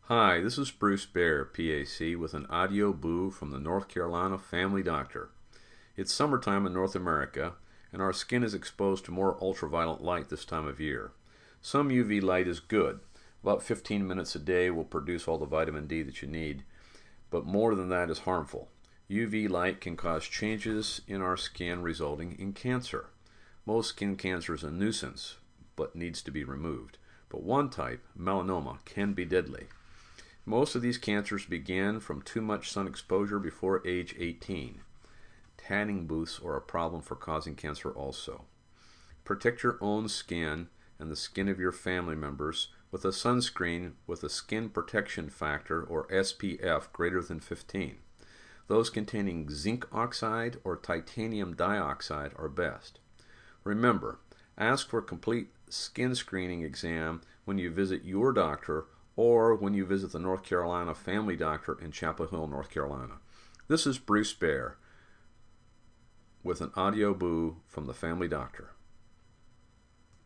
Hi, this is Bruce Bear, PAC, with an audio boo from the North Carolina Family Doctor. It's summertime in North America, and our skin is exposed to more ultraviolet light this time of year. Some UV light is good. About 15 minutes a day will produce all the vitamin D that you need, but more than that is harmful. UV light can cause changes in our skin resulting in cancer. Most skin cancer is a nuisance, but needs to be removed. But one type, melanoma, can be deadly. Most of these cancers began from too much sun exposure before age 18. Tanning booths are a problem for causing cancer also. Protect your own skin and the skin of your family members with a sunscreen with a skin protection factor or SPF greater than 15. Those containing zinc oxide or titanium dioxide are best. Remember, ask for a complete skin screening exam when you visit your doctor or when you visit the North Carolina Family Doctor in Chapel Hill, North Carolina. This is Bruce Bear with an audio boo from the Family Doctor.